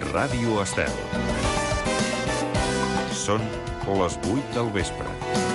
Ràdio Estel. Són les 8 del vespre.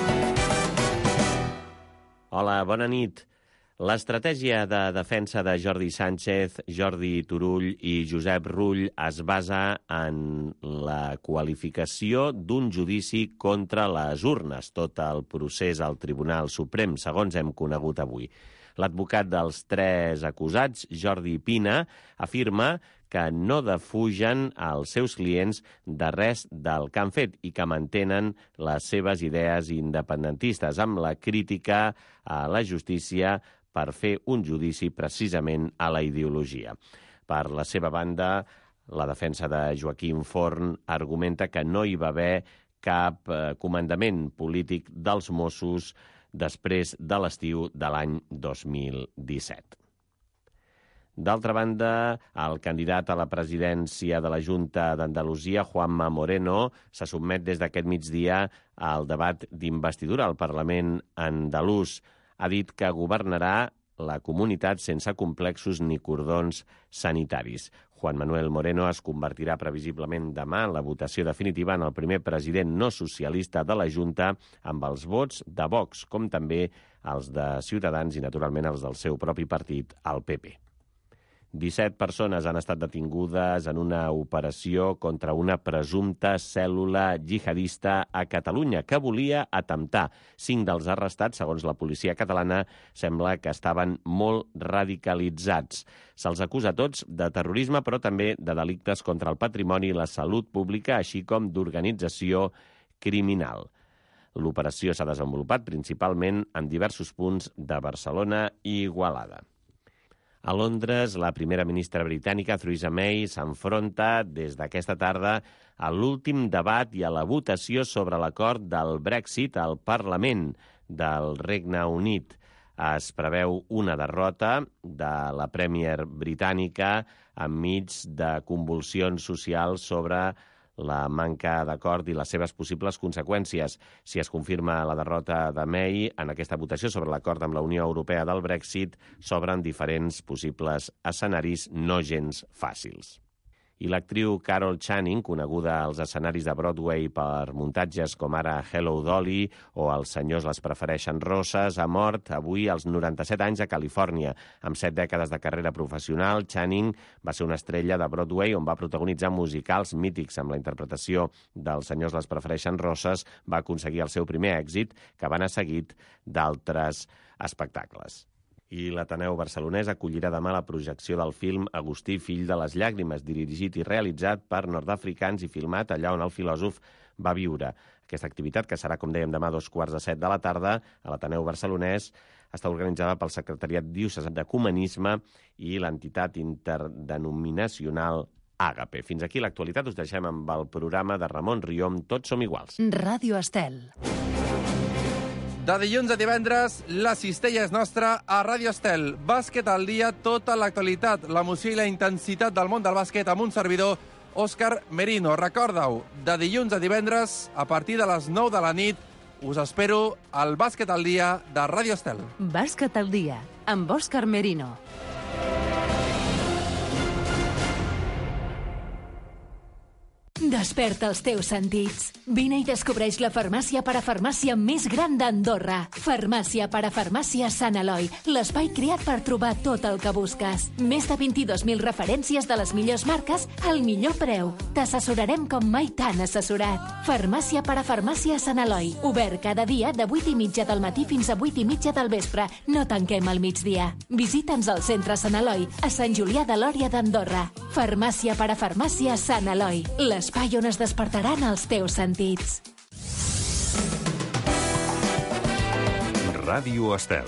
Hola, bona nit. L'estratègia de defensa de Jordi Sánchez, Jordi Turull i Josep Rull es basa en la qualificació d'un judici contra les urnes, tot el procés al Tribunal Suprem, segons hem conegut avui. L'advocat dels tres acusats, Jordi Pina, afirma que no defugen els seus clients de res del que han fet i que mantenen les seves idees independentistes, amb la crítica a la justícia per fer un judici precisament a la ideologia. Per la seva banda, la defensa de Joaquim Forn argumenta que no hi va haver cap comandament polític dels Mossos després de l'estiu de l'any 2017. D'altra banda, el candidat a la presidència de la Junta d'Andalusia, Juanma Moreno, se sotmet des d'aquest migdia al debat d'investidura al Parlament andalús. Ha dit que governarà la comunitat sense complexos ni cordons sanitaris. Juan Manuel Moreno es convertirà previsiblement demà en la votació definitiva en el primer president no socialista de la Junta amb els vots de Vox, com també els de Ciutadans i, naturalment, els del seu propi partit, el PP. 17 persones han estat detingudes en una operació contra una presumpta cèl·lula jihadista a Catalunya que volia atemptar. 5 dels arrestats, segons la policia catalana, sembla que estaven molt radicalitzats. Se'ls acusa a tots de terrorisme, però també de delictes contra el patrimoni i la salut pública, així com d'organització criminal. L'operació s'ha desenvolupat principalment en diversos punts de Barcelona i Igualada. A Londres, la primera ministra britànica, Theresa May, s'enfronta des d'aquesta tarda a l'últim debat i a la votació sobre l'acord del Brexit al Parlament del Regne Unit. Es preveu una derrota de la Premier britànica enmig de convulsions socials sobre la manca d'acord i les seves possibles conseqüències. Si es confirma la derrota de May en aquesta votació sobre l'acord amb la Unió Europea del Brexit, s'obren diferents possibles escenaris no gens fàcils. I l'actriu Carol Channing, coneguda als escenaris de Broadway per muntatges com ara Hello Dolly o Els senyors les prefereixen rosses, ha mort avui als 97 anys a Califòrnia. Amb 7 dècades de carrera professional, Channing va ser una estrella de Broadway on va protagonitzar musicals mítics. Amb la interpretació d'Els senyors les prefereixen rosses va aconseguir el seu primer èxit, que va anar seguit d'altres espectacles. I l'Ateneu barcelonès acollirà demà la projecció del film Agustí, fill de les llàgrimes, dirigit i realitzat per nord-africans i filmat allà on el filòsof va viure. Aquesta activitat, que serà, com dèiem, demà a 14:45 de la tarda, a l'Ateneu barcelonès, està organitzada pel Secretariat Diocesà d'Ecumenisme i l'entitat interdenominacional Àgape. Fins aquí l'actualitat. Us deixem amb el programa de Ramon Riom, Tots som iguals. Ràdio Estel. De dilluns a divendres, la cistella és nostra a Ràdio Estel. Bàsquet al dia, tota l'actualitat, l'emoció i la intensitat del món del bàsquet amb un servidor, Òscar Merino. Recorda-ho, de dilluns a divendres, a partir de les 9 de la nit, us espero al Bàsquet al dia de Ràdio Estel. Bàsquet al dia, amb Òscar Merino. Desperta els teus sentits. Vine i descobreix la farmàcia parafarmàcia més gran d'Andorra. Farmàcia parafarmàcia Sant Eloi, l'espai creat per trobar tot el que busques. Més de 22.000 referències de les millors marques al millor preu. T'assessorarem com mai t'han assessorat. Farmàcia parafarmàcia Sant Eloi, obert cada dia de 8:30 del matí fins a 8:30 del vespre. No tanquem al migdia. Visita'ns al centre Sant Eloi, a Sant Julià de Lòria d'Andorra. Farmàcia parafarmàcia Sant Eloi, l'espai on es despertaran els teus sentits. Ràdio Estel.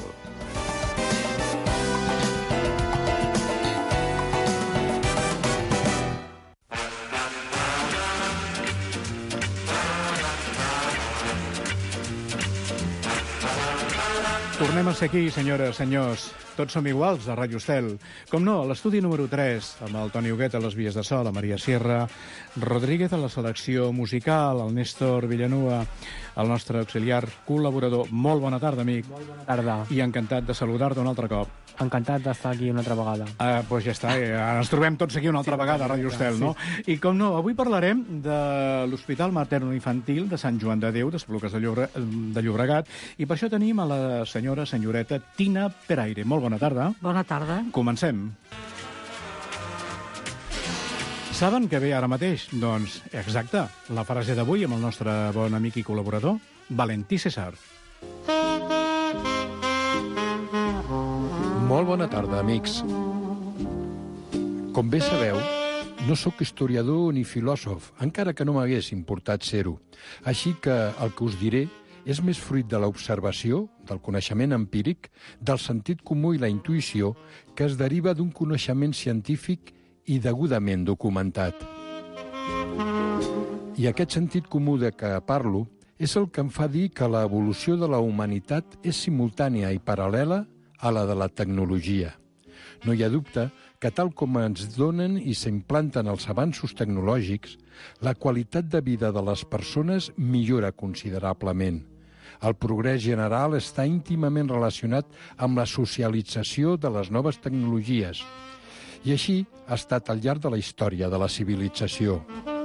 Tornem a ser aquí, senyores, senyors. Tots som iguals, a Ràdio Estel. Com no, a l'estudi número 3, amb el Toni Huguet a les vies de so, la Maria Sierra, Rodríguez a la selecció musical, el Néstor Villanua, el nostre auxiliar col·laborador. Molt bona tarda, amic. Molt bona tarda. I encantat de saludar-te un altre cop. Encantat d'estar aquí una altra vegada. Doncs ja està, ens trobem tots aquí una altra vegada a Ràdio Estel, no? I com no, avui parlarem de l'Hospital Materno-Infantil de Sant Joan de Déu, d'Esplugues de Llobregat, i per això tenim a la senyoreta Tina Peraire. Molt bona tarda. Bona tarda. Comencem. Saben què ve ara mateix? Doncs, exacte, la frase d'avui amb el nostre bon amic i col·laborador, Valentí César. Molt bona tarda, amics. Com bé sabeu, no sóc historiador ni filòsof, encara que no m'hagués importat ser-ho. Així que el que us diré és més fruit de l'observació, del coneixement empíric, del sentit comú i la intuïció que es deriva d'un coneixement científic i degudament documentat. I aquest sentit comú de què parlo és el que em fa dir que l'evolució de la humanitat és simultània i paral·lela a la de la tecnologia. No hi ha dubte que tal com ens donen i s'implanten els avanços tecnològics, la qualitat de vida de les persones millora considerablement. El progrés general està íntimament relacionat amb la socialització de les noves tecnologies. I així ha estat al llarg de la història de la civilització.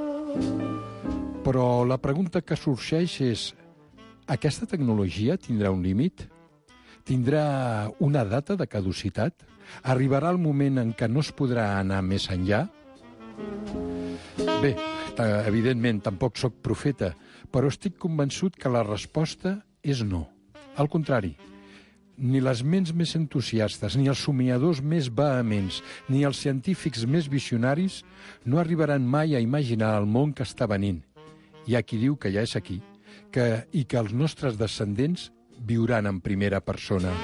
Però la pregunta que sorgeix és: aquesta tecnologia tindrà un límit? Tindrà una data de caducitat? Arribarà el moment en què no es podrà anar més enllà? Bé, evidentment, tampoc sóc profeta, però estic convençut que la resposta és no. Al contrari, ni les ments més entusiastes, ni els somiadors més vehements, ni els científics més visionaris no arribaran mai a imaginar el món que està venint. Hi ha qui diu que ja és aquí, i que els nostres descendents viuran en primera persona.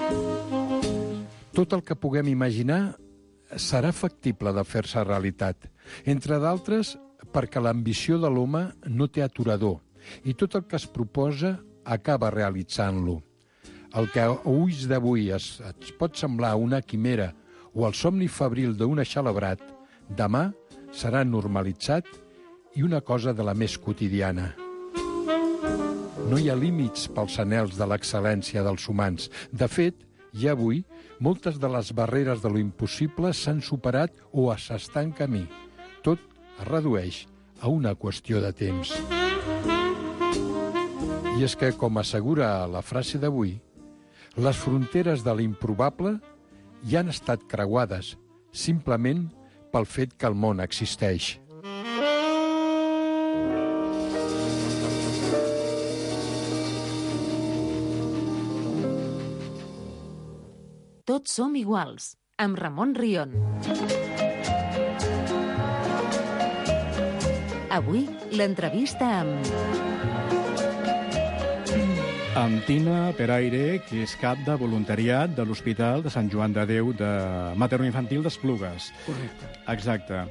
Tot el que puguem imaginar serà factible de fer-se realitat, entre d'altres perquè l'ambició de l'home no té aturador i tot el que es proposa acaba realitzant-lo. El que a ulls d'avui es pot semblar una quimera o el somni febril d'un eixelebrat, demà serà normalitzat i una cosa de la més quotidiana. No hi ha límits pels anhels de l'excel·lència dels humans. De fet, ja avui, moltes de les barreres de lo impossible s'han superat o s'està en camí. Tot es redueix a una qüestió de temps. I és que, com assegura la frase d'avui, les fronteres de l'improbable ja han estat creuades, simplement pel fet que el món existeix. Tots som iguals, amb Ramon Rion. Avui, l'entrevista amb Tina Peraire, que és cap de voluntariat de l'Hospital de Sant Joan de Déu de Materno-Infantil d'Esplugues. Correcte. Exacte.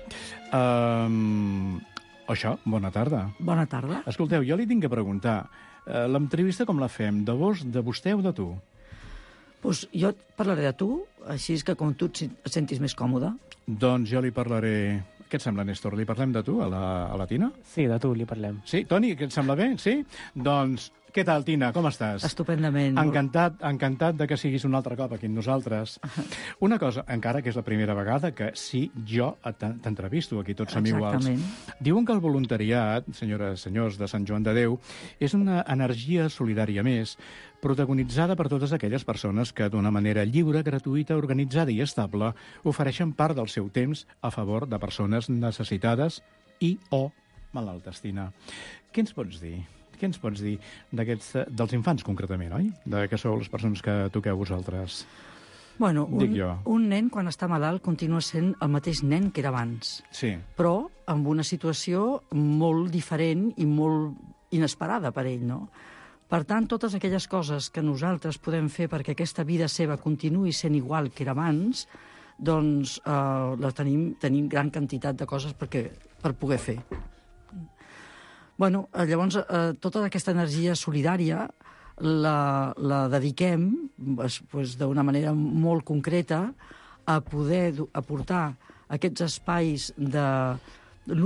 Això, bona tarda. Bona tarda. Escolteu, jo li tinc que preguntar, l'entrevista com la fem? De vostè o de tu? Pues jo et parlaré de tu, així és que com tu et sentis més còmode. Doncs jo li parlaré... Què et sembla, Néstor? Li parlem de tu, a la Tina? Sí, de tu li parlem. Sí? Toni, què et sembla bé? Sí? Doncs, què tal, Tina? Com estàs? Estupendament. Encantat de que siguis un altre cop aquí amb nosaltres. Una cosa, encara que és la primera vegada que sí, jo t'entrevisto aquí, tots som iguals. Exactament. Diuen que el voluntariat, senyores, senyors de Sant Joan de Déu, és una energia solidària més, protagonitzada per totes aquelles persones que, d'una manera lliure, gratuïta, organitzada i estable, ofereixen part del seu temps a favor de persones necessitades i o malaltes, Tina. Què ens pots dir? Què ens pots dir dels infants, concretament, oi? De que sou les persones que toqueu vosaltres. Bueno, Dic jo. un nen, quan està malalt, continua sent el mateix nen que era abans. Sí. Però amb una situació molt diferent i molt inesperada per ell, no? Per tant, totes aquelles coses que nosaltres podem fer perquè aquesta vida seva continuï sent igual que era abans, doncs tenim gran quantitat de coses per poder fer. Bueno, llavors, tota aquesta energia solidària la dediquem d'una manera molt concreta a poder aportar aquests espais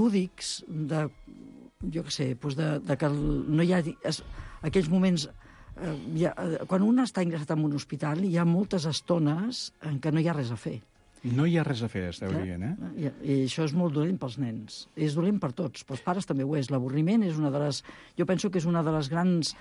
lúdics, jo què sé, de que no hi ha aquells moments quan un està ingressat en un hospital hi ha moltes estones en què no hi ha res a fer. No hi ha res a fer, esteu dient, I això és molt dolent pels nens. És dolent per tots, pels pares també ho és. L'avorriment és una de les... Jo penso que és una de les grans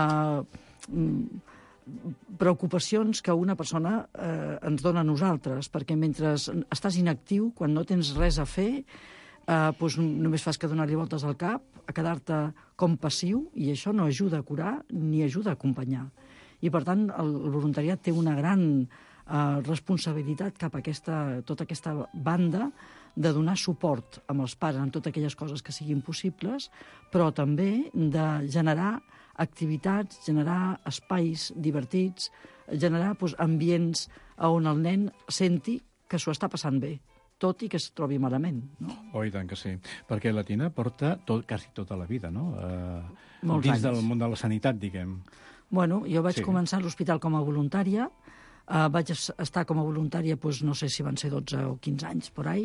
preocupacions que una persona ens dona a nosaltres, perquè mentre estàs inactiu, quan no tens res a fer, doncs només fas que donar-li voltes al cap, a quedar-te com passiu, i això no ajuda a curar ni ajuda a acompanyar. I, per tant, el voluntariat té una gran responsabilitat cap a tota aquesta banda de donar suport amb els pares en totes aquelles coses que siguin possibles, però també de generar activitats, generar espais divertits, generar ambients on el nen senti que s'ho està passant bé, tot i que es trobi malament. No? Oh, i tant que sí. Perquè la Tina porta quasi tota la vida, no? Molts anys. Del món de la sanitat, diguem. Bueno, jo vaig començar a l'hospital com a voluntària, vaig estar com a voluntària, no sé si van ser 12 o 15 anys, por ahí,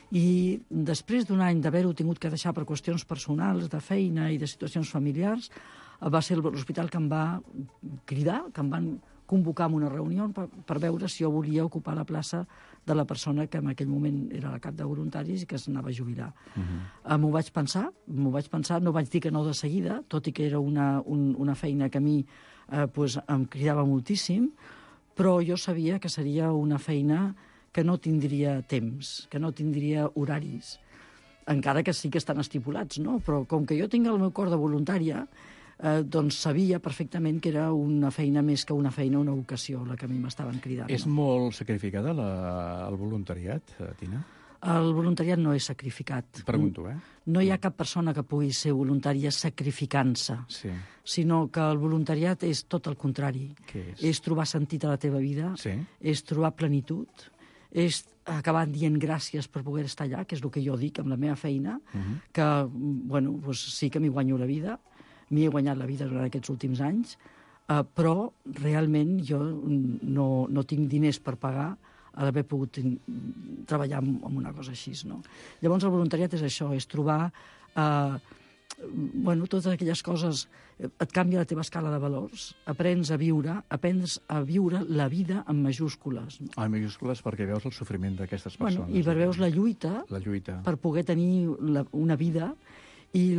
i després d'un any d'haver-ho tingut que deixar per qüestions personals, de feina i de situacions familiars, va ser l'hospital que em va cridar, que em van convocar en una reunió per veure si jo volia ocupar la plaça de la persona que en aquell moment era la cap de voluntaris i que s'anava a jubilar. M'ho vaig pensar, no vaig dir que no de seguida, tot i que era una feina que a mi em cridava moltíssim, però jo sabia que seria una feina que no tindria temps, que no tindria horaris, encara que sí que estan estipulats, no? Però com que jo tinc el meu cor de voluntària, doncs sabia perfectament que era una feina més que una feina, una vocació, la que a mi m'estaven cridant. És molt sacrificada el voluntariat, Tina? El voluntariat no és sacrificat. Pregunto, No hi ha cap persona que pugui ser voluntària sacrificant-se, sinó que el voluntariat és tot el contrari. Què és? És trobar sentit a la teva vida, és trobar plenitud, és acabar dient gràcies per poder estar allà, que és el que jo dic amb la meva feina, que, bueno, sí que m'hi guanyo la vida, m'hi he guanyat la vida durant aquests últims anys, però realment jo no tinc diners per pagar a d'haver pogut treballar en una cosa així, no? Llavors el voluntariat és això, és trobar totes aquelles coses, et canvia la teva escala de valors, aprens a viure la vida en majúscules. En majúscules perquè veus el sofriment d'aquestes persones. I veus la lluita per poder tenir una vida i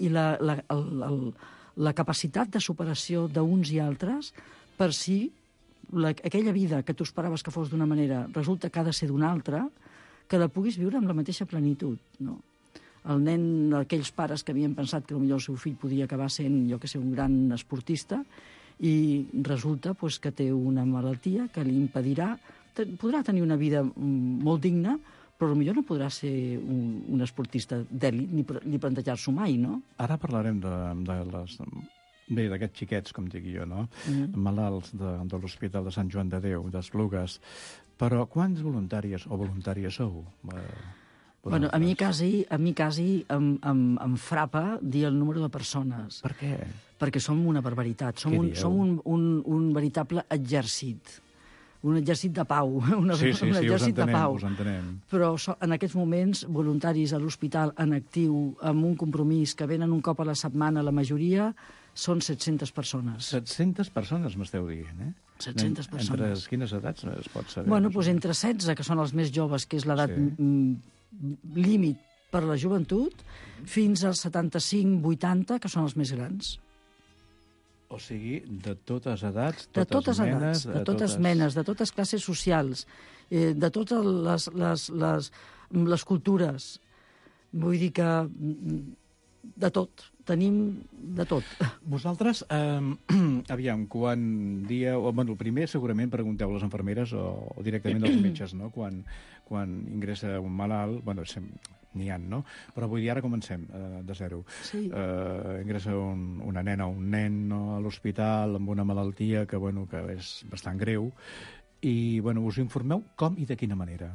la capacitat de superació d'uns i altres per si aquella vida que tu esperaves que fos d'una manera resulta que ha de ser d'una altra, que la puguis viure amb la mateixa plenitud, no? El nen, aquells pares que havien pensat que potser el seu fill podia acabar sent, un gran esportista, i resulta que té una malaltia que li impedirà... Podrà tenir una vida molt digna, però potser no podrà ser un esportista d'èlit ni plantejar-s'ho mai, no? Ara parlarem d'aquests xiquets, com dic jo, no? Malalts de l'Hospital de Sant Joan de Déu, d'Esplugues. Però quants voluntaris o voluntàries sou? A mi quasi em frapa dir el número de persones. Per què? Perquè som una barbaritat. Som un veritable exèrcit. Un exèrcit de pau. Un exèrcit de pau. Us entenem. Però en aquests moments, voluntaris a l'hospital en actiu, amb un compromís que venen un cop a la setmana, la majoria són 700 persones. 700 persones m'esteu dient, 700 persones. Entre quines edats es pot saber? Entre 16, que són els més joves, que és l'edat límit per la joventut, fins als 75-80, que són els més grans. O sigui, de totes edats, de totes menes, de totes classes socials, de totes les cultures. Vull dir que de tot. Tenim de tot. Vosaltres, aviam, quan dieu... el primer segurament pregunteu a les infermeres o directament als metges, no? Quan ingressa un malalt, n'hi ha, no? Però vull dir, ara comencem de zero. Sí. Ingressa una nena o un nen a l'hospital amb una malaltia que és bastant greu i us informeu com i de quina manera?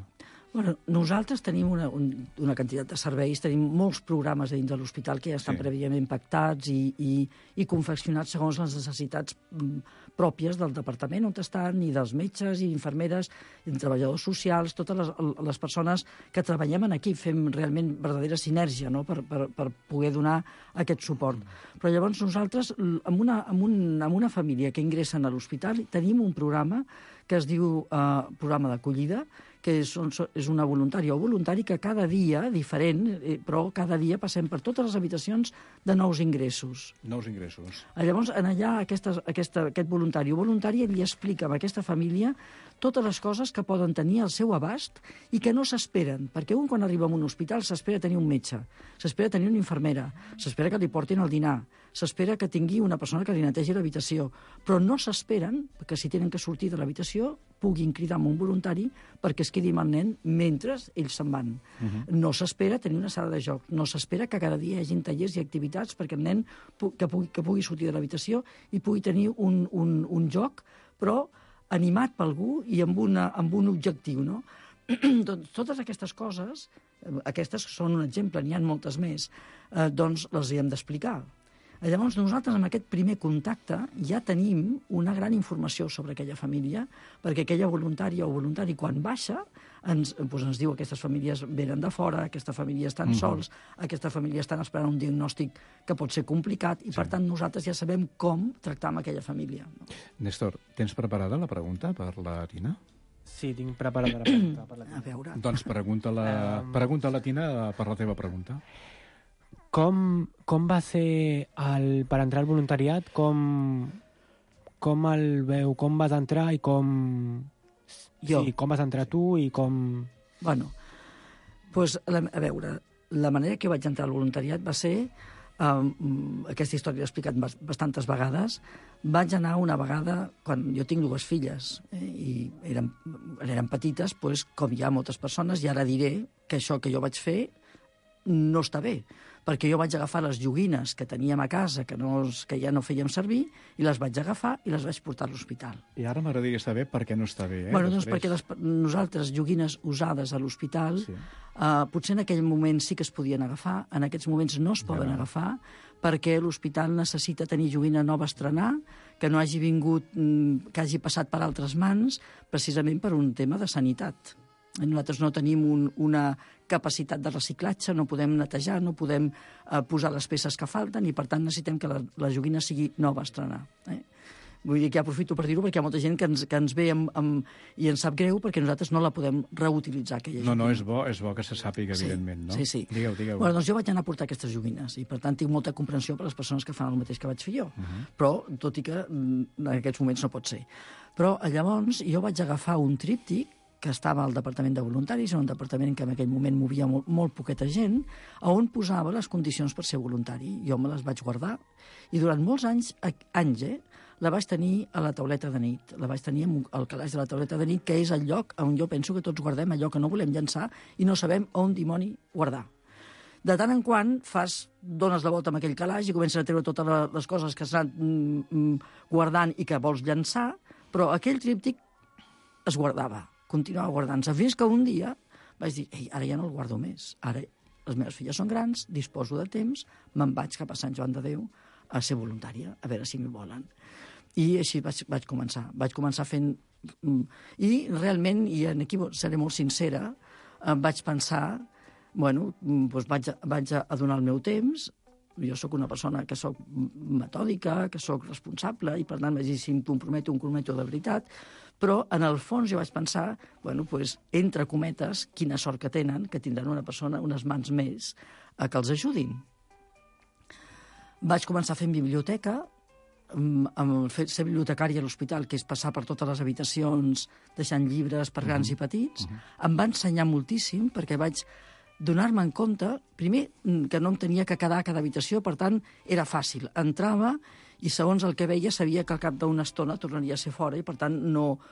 Bueno, nosaltres tenim una quantitat de serveis, tenim molts programes dins de l'hospital que ja estan prèviament pactats i confeccionats segons les necessitats pròpies del departament on estan, i dels metges i infermeres, i treballadors socials, totes les persones que treballem aquí, fem realment verdadera sinergia, no?, per poder donar aquest suport. Però llavors nosaltres, amb una família que ingressen a l'hospital, tenim un programa que es diu programa d'acollida, que és una voluntària o voluntari que cada dia, diferent, però cada dia passem per totes les habitacions de nous ingressos. Nous ingressos. Llavors, allà, aquest voluntari o voluntària li explica a aquesta família totes les coses que poden tenir al seu abast i que no s'esperen, perquè un quan arriba a un hospital s'espera tenir un metge, s'espera tenir una infermera, s'espera que li portin el dinar, s'espera que tingui una persona que li netegi l'habitació, però no s'esperen que si tenen que sortir de l'habitació puguin cridar amb un voluntari perquè es quedi amb el nen mentre ells se'n van. No s'espera tenir una sala de jocs, no s'espera que cada dia hi hagi tallers i activitats perquè el nen que pugui sortir de l'habitació i pugui tenir un joc, però animat per algú i amb un objectiu, no? Totes aquestes coses, aquestes són un exemple, n'hi ha moltes més, doncs les hem d'explicar. Llavors, nosaltres, amb aquest primer contacte, ja tenim una gran informació sobre aquella família, perquè aquella voluntària o voluntari, quan baixa, ens diu aquestes famílies venen de fora, aquesta família estan sols, aquesta família estan esperant un diagnòstic que pot ser complicat, i per tant nosaltres ja sabem com tractar amb aquella família. Néstor, tens preparada la pregunta per la Tina? Sí, tinc preparada la pregunta per la Tina. A veure. Doncs pregunta a la Tina per la teva pregunta. Com va ser per entrar al voluntariat? Com el veu? Com vas entrar i com... Jo. Sí, com vas entrar tu i com... Bueno, doncs, a veure, la manera que vaig entrar al voluntariat va ser, aquesta història l'he explicat bastantes vegades, vaig anar una vegada, quan jo tinc dues filles, i eren petites, doncs, com hi ha moltes persones, i ara diré que això que jo vaig fer no està bé, perquè jo vaig agafar les joguines que teníem a casa, que ja no fèiem servir, i les vaig agafar i les vaig portar a l'hospital. I ara m'agradaria saber per què no està bé. Bueno, doncs perquè nosaltres, joguines usades a l'hospital, potser en aquell moment sí que es podien agafar, en aquests moments no es poden agafar, perquè l'hospital necessita tenir joguina nova a estrenar, que no hagi vingut, que hagi passat per altres mans, precisament per un tema de sanitat. Nosaltres no tenim una capacitat de reciclatge, no podem netejar, no podem posar les peces que falten, i per tant necessitem que la joguina sigui nova a estrenar. Vull dir que aprofito per dir-ho perquè hi ha molta gent que ens ve i ens sap greu perquè nosaltres no la podem reutilitzar, aquella joguina. No, és bo que se sàpiga, evidentment, no? Sí. Digueu. Bueno, doncs jo vaig anar a portar aquestes joguines i per tant tinc molta comprensió per les persones que fan el mateix que vaig fer jo. Però, tot i que en aquests moments no pot ser. Però llavors jo vaig agafar un tríptic que estava al Departament de Voluntaris, un departament que en aquell moment movia molt poqueta gent, on posava les condicions per ser voluntari. Jo me les vaig guardar i durant molts anys, la vaig tenir a la tauleta de nit. La vaig tenir al calaix de la tauleta de nit, que és el lloc on jo penso que tots guardem allò que no volem llançar i no sabem on dimoni guardar. De tant en quant dones la volta amb aquell calaix i comences a treure totes les coses que s'han guardant i que vols llançar, però aquell tríptic es guardava, continuava guardant-se, fins que un dia vaig dir, ara ja no el guardo més, ara les meves filles són grans, disposo de temps, me'n vaig cap a Sant Joan de Déu a ser voluntària, a veure si m'hi volen. I així vaig començar fent... I realment, i aquí seré molt sincera, vaig pensar, bueno, doncs vaig a donar el meu temps. Jo sóc una persona que sóc metòdica, que sóc responsable, i per tant vaig dir, si em comprometo de veritat, però en el fons jo vaig pensar, bueno, doncs, entre cometes, quina sort que tenen, que tindran una persona, unes mans més, que els ajudin. Vaig començar fent biblioteca, amb ser bibliotecària a l'hospital, que és passar per totes les habitacions, deixant llibres per grans i petits. Em va ensenyar moltíssim, perquè vaig donar-me en compte, primer, que no em tenia que quedar a cada habitació, per tant, era fàcil. Entrava i, segons el que veia, sabia que al cap d'una estona tornaria a ser fora i, per tant,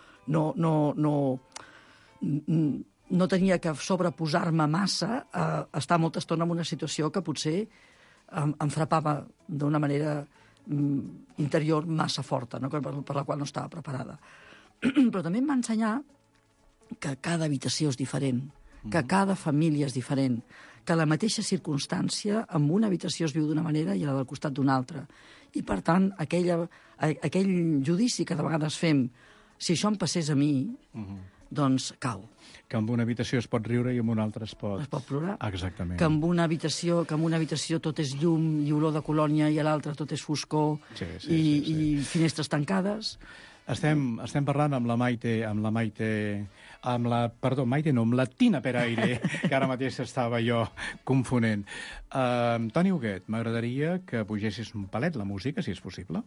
no tenia que sobreposar-me massa a estar molta estona en una situació que potser em frapava d'una manera interior massa forta, no? Per la qual no estava preparada. Però també em va ensenyar que cada habitació és diferent, que cada família és diferent, que la mateixa circumstància en una habitació es viu d'una manera i a la del costat d'una altra. I, per tant, aquell judici que de vegades fem, si això em passés a mi, doncs cau. Que en una habitació es pot riure i en una altra es pot plorar. Exactament. Que en una habitació tot és llum i olor de colònia i a l'altra tot és foscor i finestres tancades. Estem parlant amb la Tina Peraire, que ara mateix estava jo confonent. Toni Huguet, m'agradaria que pugessis un palet la música, si és possible.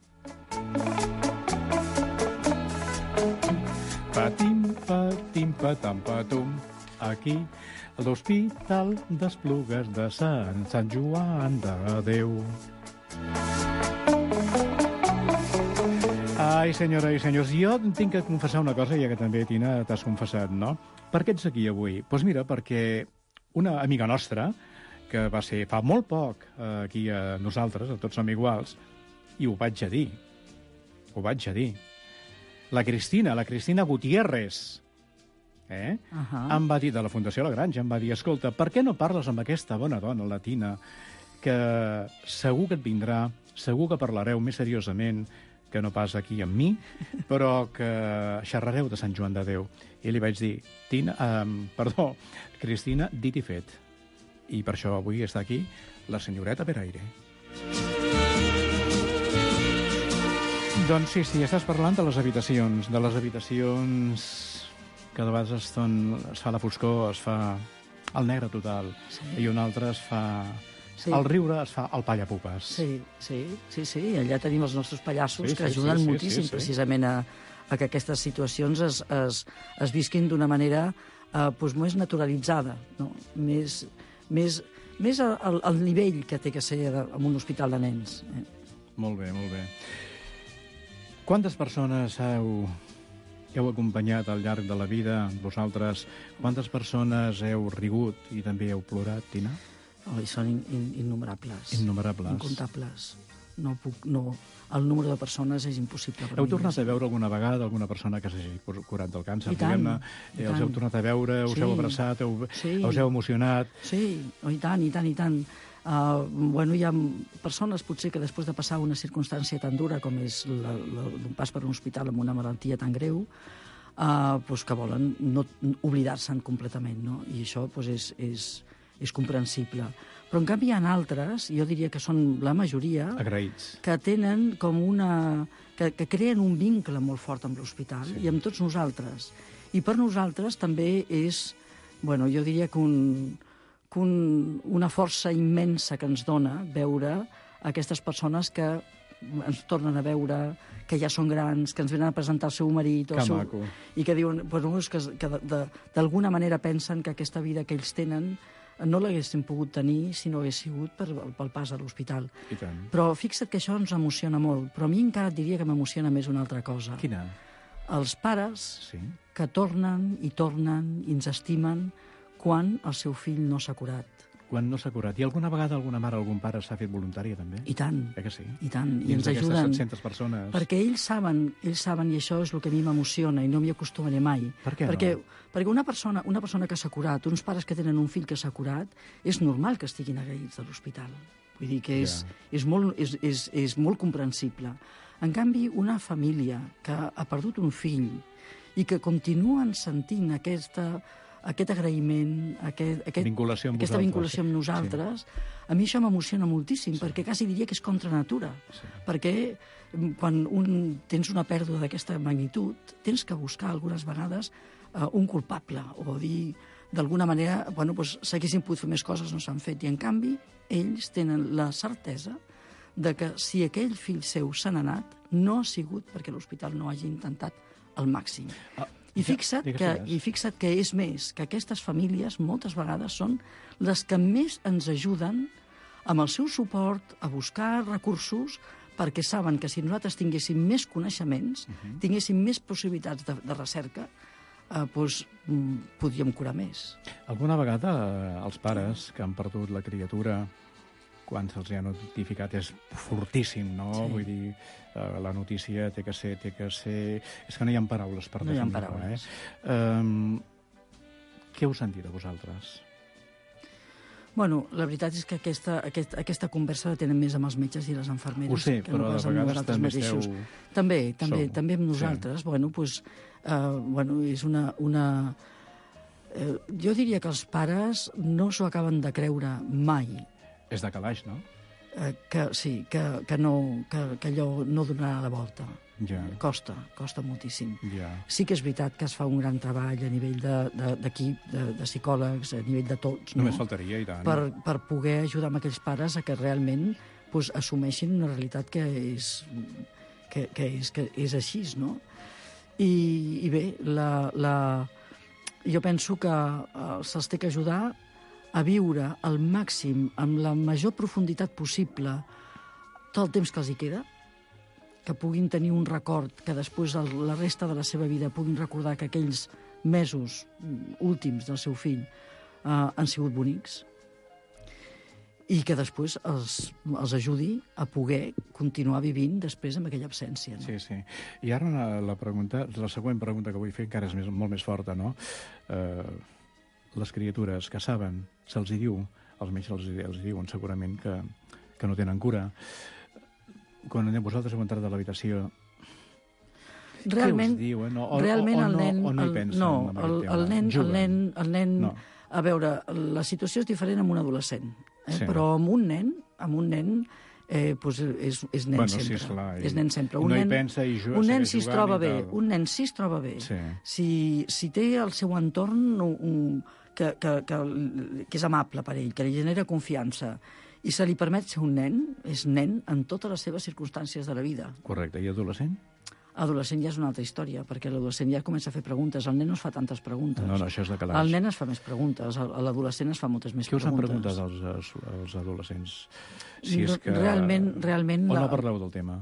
Patim, patim, patam, patum. Aquí, a l'Hospital d'Esplugues de Sant Joan de Déu. Ai, senyora i senyors, jo tinc que confessar una cosa, ja que també, Tina, t'has confessat, no? Per què ets aquí avui? Doncs mira, perquè una amiga nostra, que va ser fa molt poc aquí a nosaltres, a Tots Som Iguals, i ho vaig a dir, la Cristina Gutiérrez, em va dir, de la Fundació La Granja, em va dir, escolta, per què no parles amb aquesta bona dona, la Tina, que segur que et vindrà, segur que parlareu més seriosament, que no pas aquí amb mi, però que xerrareu de Sant Joan de Déu. I li vaig dir, Cristina, dit i fet. I per això avui està aquí la senyoreta Peraire. Doncs sí, estàs parlant de les habitacions que de vegades es fa la foscor, es fa el negre total, i un altre es fa... El riure es fa el pallapupes. Sí. Allà tenim els nostres pallassos que ajuden moltíssim precisament a que aquestes situacions es visquin d'una manera més naturalitzada, més al nivell que té que ser en un hospital de nens. Molt bé. Quantes persones heu acompanyat al llarg de la vida, vosaltres? Quantes persones heu rigut i també heu plorat, Tina? Són innumerables. Incontables. El número de persones és impossible. Heu tornat a veure alguna vegada alguna persona que s'hagi curat del càncer? I tant. Els heu tornat a veure, us heu abraçat, us heu emocionat? Sí, i tant. Hi ha persones, potser, que després de passar una circumstància tan dura com és un pas per un hospital amb una malaltia tan greu, que volen no oblidar-se'n completament, no? I això és comprensible. Però, en canvi, hi ha altres, jo diria que són la majoria, agraïts, que tenen com que creen un vincle molt fort amb l'hospital i amb tots nosaltres. I per nosaltres també és, jo diria que una força immensa que ens dona veure aquestes persones que ens tornen a veure, que ja són grans, que ens venen a presentar el seu marit, i que diuen que d'alguna manera pensen que aquesta vida que ells tenen no l'haguessin pogut tenir si no hagués sigut pel pas a l'hospital. Però fixa't que això ens emociona molt, però a mi encara et diria que m'emociona més una altra cosa. Quina? Els pares que tornen i ens estimen quan el seu fill no s'ha curat. Quan no s'ha curat. I alguna vegada alguna mare o algun pare s'ha fet voluntària, també? I tant. Que sí? I tant. I ens ajuden. 700 persones. Perquè ells saben, i això és el que a mi m'emociona, i no m'hi acostumaré mai. Per què Perquè una persona que s'ha curat, uns pares que tenen un fill que s'ha curat, és normal que estiguin agraïts de l'hospital. Vull dir que és molt comprensible. En canvi, una família que ha perdut un fill i que continuen sentint aquest agraïment, aquesta vinculació amb nosaltres, a mi això m'emociona moltíssim, perquè quasi diria que és contra natura. Perquè quan tens una pèrdua d'aquesta magnitud, tens que buscar algunes vegades un culpable, o dir, d'alguna manera, s'haguessin pogut fer més coses, no s'han fet, i en canvi ells tenen la certesa de que si aquell fill seu se n'ha anat, no ha sigut perquè l'hospital no hagi intentat al màxim. I fixa't que és més, que aquestes famílies moltes vegades són les que més ens ajuden amb el seu suport a buscar recursos, perquè saben que si nosaltres tinguéssim més coneixements, tinguéssim més possibilitats de recerca, podríem curar més. Alguna vegada els pares que han perdut la criatura, quan se'ls ha notificat, és fortíssim, no? Vull dir, la notícia té que ser... És que no hi ha paraules per definir-ho, Què heu sentit a vosaltres? Bueno, la veritat és que aquesta conversa la tenen més amb els metges i les infermeres. Ho sé, que però no de pas amb vegades nosaltres també mateixos. esteu... També amb nosaltres. Sí. Bueno, és una... jo diria que els pares no s'ho acaben de creure mai. És de calaix, no? Que allò no donarà la volta. Ja. Costa moltíssim. Ja. Sí que és veritat que es fa un gran treball a nivell d'equip, de psicòlegs, a nivell de tots, no? Només faltaria, i tant. Per poder ajudar amb aquells pares a que realment assumeixin una realitat que és així, no? I bé, jo penso que se'ls té que ajudar a viure al màxim, amb la major profunditat possible, tot el temps que els hi queda, que puguin tenir un record, que després la resta de la seva vida puguin recordar que aquells mesos últims del seu fill han sigut bonics, i que després els ajudi a poder continuar vivint després amb aquella absència. No? Sí. I ara la següent pregunta que vull fer encara és molt més forta, no? Les criatures que saben, se'ls hi diu, els metges els diuen segurament que no tenen cura. Quan vosaltres heu entrat a l'habitació, realment, què us diuen? Realment el nen... O no hi pensen? El nen... No. A veure, la situació és diferent amb un adolescent, Sí. però amb un nen és nen sempre. Sí, esclar, és nen sempre. No hi pensa i un nen si es jugant troba i bé, tal. un nen si es troba bé, Sí. si té el seu entorn que és amable per ell, que li genera confiança, i se li permet ser un nen, és nen en totes les seves circumstàncies de la vida. Correcte. I adolescent? Adolescent ja és una altra història, perquè l'adolescent ja comença a fer preguntes. El nen no es fa tantes preguntes. No, això és de calaix. El nen es fa més preguntes, l'adolescent es fa moltes més preguntes. Què us han preguntat els adolescents? Si és que... Realment... O no parleu del tema?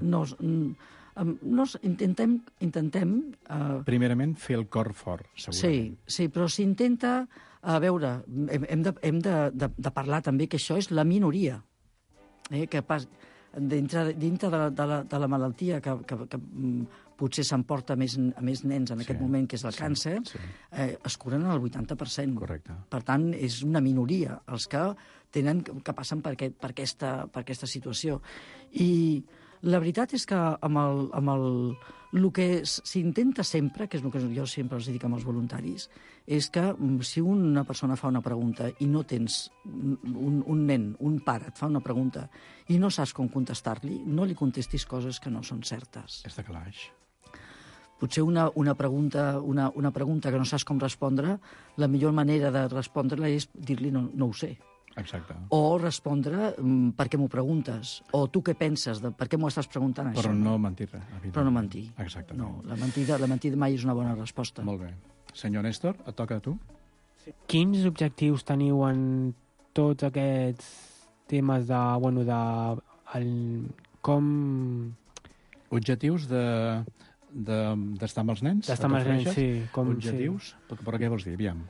Intentem... Primerament, fer el cor fort, segurament. Sí, però s'intenta... A veure, hem de parlar també que això és la minoria. Que dintre de la malaltia que potser s'emporta més nens en aquest moment, que és el càncer, es curen al 80%. Correcte. Per tant, és una minoria els que passen per aquesta situació. I la veritat és que amb el que s'intenta sempre, que és el que jo sempre els dic amb els voluntaris, és que si una persona fa una pregunta i no tens un nen, un pare, et fa una pregunta i no saps com contestar-li, no li contestis coses que no són certes. És de calaix. Potser una pregunta que no saps com respondre, la millor manera de respondre-la és dir-li no ho sé. Exacte. O respondre per què m'ho preguntes, o tu què penses, per què m'ho estàs preguntant això. Però no mentir res. Però no mentir. Exactament. No, la mentida mai és una bona resposta. Molt bé. Senyor Néstor, et toca a tu. Quins objectius teniu en tots aquests temes com... Objectius d'estar amb els nens? D'estar amb els nens, sí. Objectius? Sí. Per què vols dir? Aviam.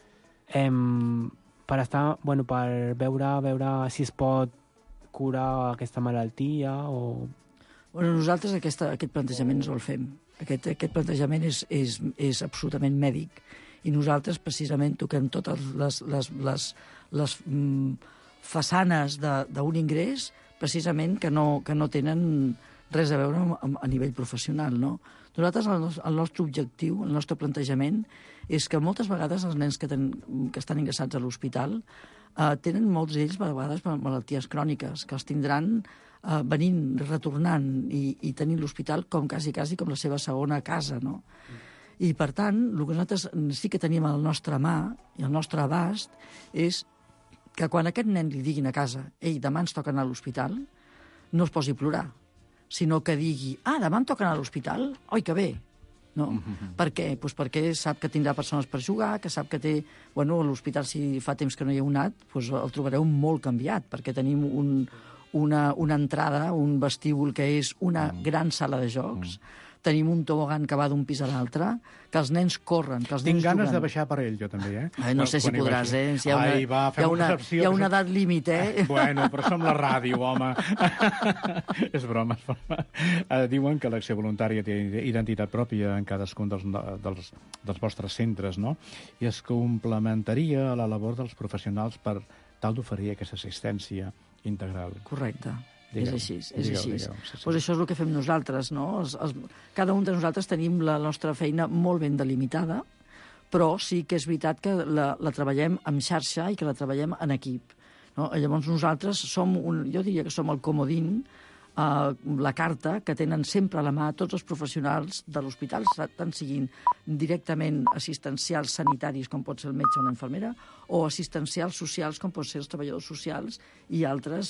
Per estar, per veure si es pot curar aquesta malaltia o... Nosaltres aquest plantejament ens el fem. Aquest plantejament és absolutament mèdic i nosaltres precisament toquem totes les façanes d'un ingrés precisament que no tenen res a veure a nivell professional, no? Nosaltres, el nostre objectiu, el nostre plantejament, és que moltes vegades els nens que estan ingressats a l'hospital tenen molts d'ells, a vegades, malalties cròniques, que els tindran retornant i tenint l'hospital quasi com la seva segona casa, no? I, per tant, el que nosaltres sí que tenim al nostre mà i al nostre abast és que quan aquest nen li diguin a casa «Ei, demà ens toca anar a l'hospital», no es posi a plorar, sinó que digui «demà em toca anar a l'hospital? Oi, que bé!» No? Per què? Doncs perquè sap que tindrà persones per jugar, que sap que té... a l'hospital, si fa temps que no hi heu anat, doncs el trobareu molt canviat, perquè tenim una entrada, un vestíbul que és una gran sala de jocs. tenim un tobogan que va d'un pis a l'altre, que els nens corren, que els nens Tinc ganes juguen. de baixar per ell, jo també, eh? No sé si podràs, Si hi ha una edat límit, Bueno, però som la ràdio, home. És broma, és broma. Diuen que l'acció voluntària té identitat pròpia en cadascun dels vostres centres, no? I es complementaria a la labor dels professionals per tal d'oferir aquesta assistència integral. Correcte. Digueu, és així. sí. Pues això és el que fem nosaltres, no? Cada un de nosaltres tenim la nostra feina molt ben delimitada, però sí que és veritat que la treballem en xarxa i que la treballem en equip. No? Llavors nosaltres jo diria que som el comodín, la carta que tenen sempre a la mà tots els professionals de l'hospital, tant siguin directament assistencials sanitaris, com pot ser el metge o la infermera, o assistencials socials, com pot ser els treballadors socials i altres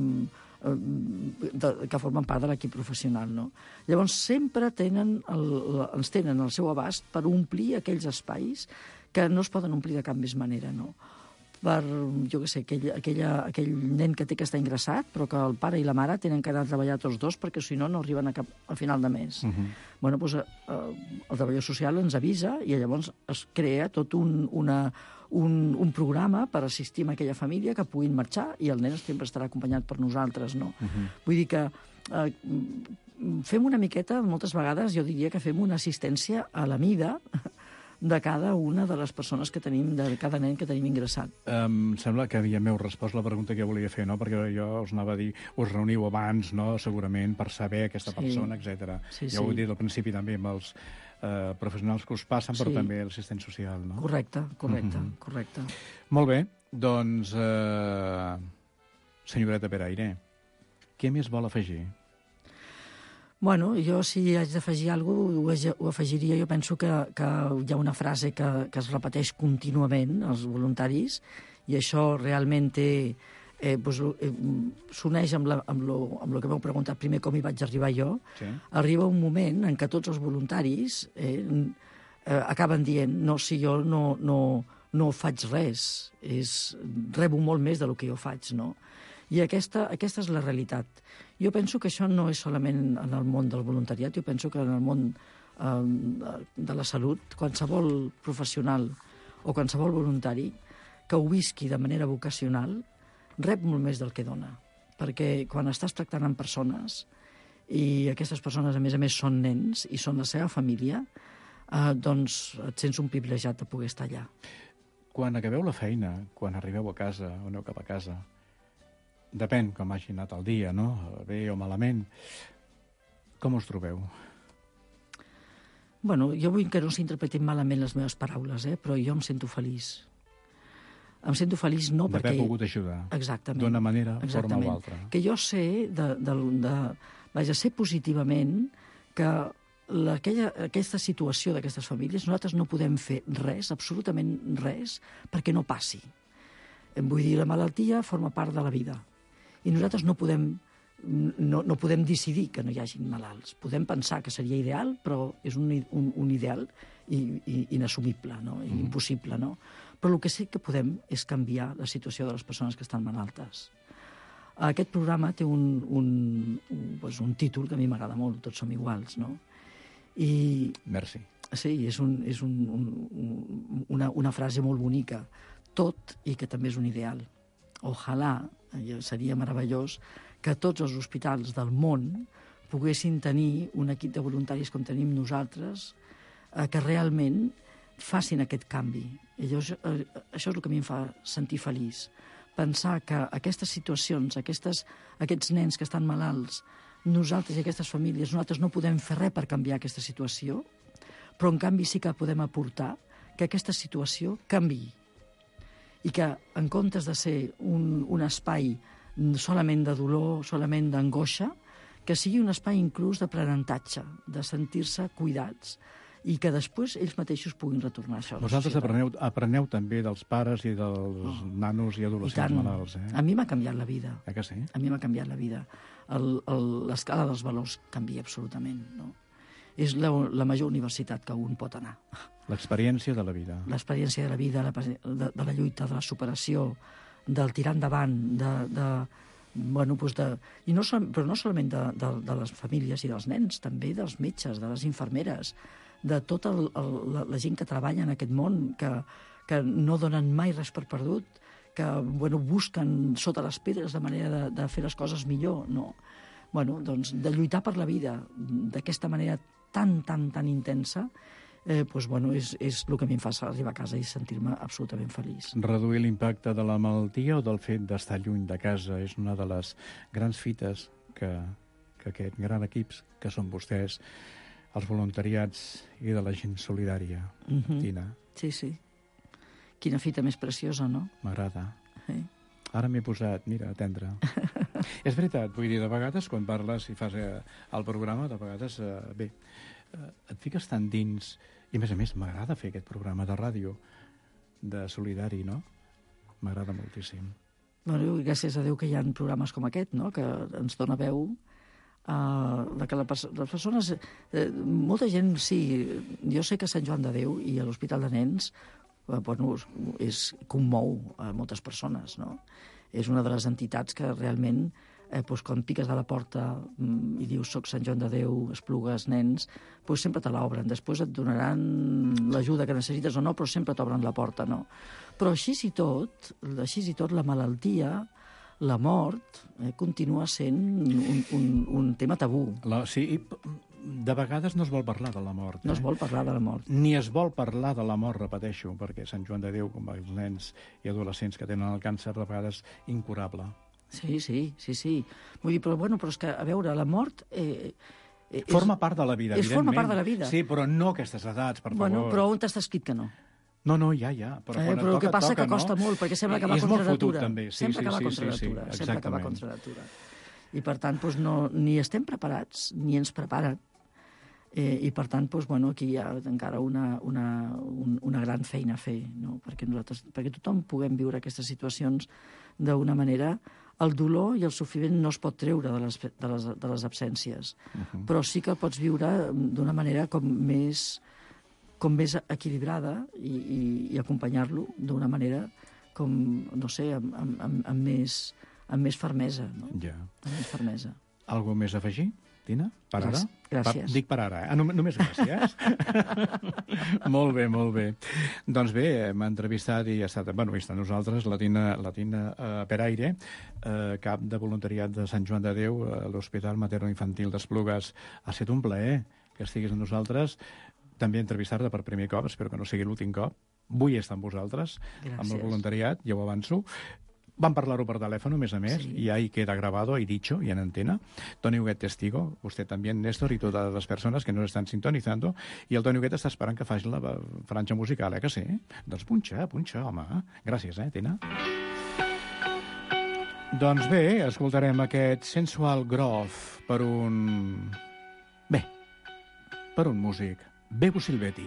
que formen part de l'equip professional. No? Llavors sempre ens tenen al seu abast per omplir aquells espais que no es poden omplir de cap més manera, no? Per, jo què sé, aquell nen que té que estar ingressat, però que el pare i la mare tenen que anar a treballar tots dos perquè si no arriben al final de mes. Bueno, doncs, el treballador social ens avisa i llavors es crea tot un programa per assistir a aquella família que puguin marxar i el nen sempre estarà acompanyat per nosaltres, no? Vull dir que fem una miqueta, moltes vegades jo diria que fem una assistència a la mida de cada una de les persones que tenim, de cada nen que tenim ingressat. Em sembla que ja m'heu respost la pregunta que volia fer, no? Perquè jo us anava a dir, us reuniu abans, no? Segurament, per saber aquesta persona, etc. Ja ho he dit al principi també amb els professionals que us passen, però també l'assistent social, no? Correcte. Molt bé, doncs, senyoreta Peraire, què més vol afegir? Bueno, jo si haig d'afegir alguna cosa, ho afegiria. Jo penso que hi ha una frase que es repeteix contínuament als voluntaris i això realment s'uneix amb el que m'heu preguntat primer com hi vaig arribar jo. Sí. Arriba un moment en què tots els voluntaris acaben dient si jo no faig res, rebo molt més del que jo faig, no? I aquesta és la realitat. Jo penso que això no és solament en el món del voluntariat, jo penso que en el món de la salut, qualsevol professional o qualsevol voluntari que ho visqui de manera vocacional rep molt més del que dona. Perquè quan estàs tractant amb persones i aquestes persones, a més, són nens i són la seva família, doncs et sents un privilegiat de poder estar allà. Quan acabeu la feina, quan arribeu a casa o aneu cap a casa, depèn com hagi anat el dia, no? Bé o malament. Com us trobeu? Bueno, jo vull que no s'interpretin malament les meves paraules, però jo em sento feliç. Em sento feliç no perquè... D'haver pogut ajudar. Exactament. D'una manera, forma o altra. Que jo sé, sé positivament que aquesta situació d'aquestes famílies nosaltres no podem fer res, absolutament res, perquè no passi. Vull dir, la malaltia forma part de la vida. I nosaltres no podem decidir que no hi hagin malalts. Podem pensar que seria ideal, però és un ideal inassumible, no? Impossible, no? Però el que sí que podem és canviar la situació de les persones que estan malaltes. Aquest programa té un títol que a mi m'agrada molt, Tots som iguals, no? Merci. Sí, és una frase molt bonica. Tot i que també és un ideal. Ojalà, seria meravellós, que tots els hospitals del món poguessin tenir un equip de voluntaris com tenim nosaltres, que realment facin aquest canvi. I això és el que a mi em fa sentir feliç. Pensar que aquestes situacions, aquests nens que estan malalts, nosaltres i aquestes famílies, nosaltres no podem fer res per canviar aquesta situació, però en canvi sí que podem aportar que aquesta situació canviï. I que, en comptes de ser un espai solament de dolor, solament d'angoixa, que sigui un espai inclús d'aprenentatge, de sentir-se cuidats, i que després ells mateixos puguin retornar això. Vosaltres apreneu també dels pares i dels nanos i adolescents malalts. A mi m'ha canviat la vida. Que sí? A mi m'ha canviat la vida. L'escala dels valors canvia absolutament, no? És la major universitat que un pot anar. L'experiència de la vida. L'experiència de la vida, de la lluita, de la superació, del tirar endavant, Bueno, doncs però no solament de les famílies i dels nens, també dels metges, de les infermeres, de tota la gent que treballa en aquest món, que no donen mai res per perdut, que busquen sota les pedres de manera de fer les coses millor, no? Doncs de lluitar per la vida d'aquesta manera tan intensa, és el que a mi em fa arribar a casa i sentir-me absolutament feliç. Reduir l'impacte de la malaltia o del fet d'estar lluny de casa és una de les grans fites que aquest gran equips, que són vostès, els voluntariats i de la gent solidària. Tina. Sí. Quina fita més preciosa, no? M'agrada. Ara m'he posat, mira, a atendre. És veritat, vull dir, de vegades, quan parles i fas el programa, de vegades, et fiques tan dins, i a més, m'agrada fer aquest programa de ràdio, de solidari, no? M'agrada moltíssim. Gràcies a Déu que hi ha programes com aquest, no?, que ens dona veu, que les persones... molta gent, sí, jo sé que Sant Joan de Déu i l'Hospital de Nens commou a moltes persones, no? És una de les entitats que realment, quan piques a la porta i dius soc Sant Joan de Déu, Esplugues, Nens, sempre te l'obren. Després et donaran l'ajuda que necessites o no, però sempre t'obren la porta, no? Però així i tot, la malaltia, la mort, continua sent un tema tabú. Sí, de vegades no es vol parlar de la mort. No es vol parlar de la mort. Ni es vol parlar de la mort, repeteixo, perquè Sant Joan de Déu, com els nens i adolescents que tenen el càncer, de vegades incurable. Sí. Vull dir, però és que, a veure, la mort... forma part de la vida, evidentment. Forma part de la vida. Sí, però no aquestes edats, per favor. Però on t'està escrit que no? No, ja. Però el que passa que costa molt, perquè sembla que va contra natura. Sempre que va contra natura. I, per tant, ni estem preparats, ni ens preparen. I, per tant, aquí hi ha encara una gran feina a fer, no? Perquè tothom puguem viure aquestes situacions d'una manera. El dolor i el sofriment no es pot treure de les absències, però sí que el pots viure d'una manera com més equilibrada i acompanyar-lo d'una manera com, no sé, amb més fermesa, no? Ja. Amb més fermesa. Algo més a afegir, Tina? Per ara? Gràcies. Dic per ara, només gràcies. Molt bé. Doncs bé, m'ha entrevistat i ha estat... està nosaltres la Tina Peraire, cap de voluntariat de Sant Joan de Déu a l'Hospital Materno-Infantil d'Esplugues. Ha estat un plaer que estiguis amb nosaltres. També entrevistar-te per primer cop, espero que no sigui l'últim cop. Vull estar amb vosaltres, amb el voluntariat, ja ho avanço. Vam parlar-ho per telèfon, a més, y ahí queda grabado y dicho, y en antena. Toni Huguet testigo, usted también, Néstor, y todas las personas que nos están sintonizando. I el Toni Huguet està esperant que faci la franja musical, que sí? Doncs punxa, home. Gràcies, Tina. Doncs bé, escoltarem aquest Sensual Groove per un músic. Bebo Silvetti.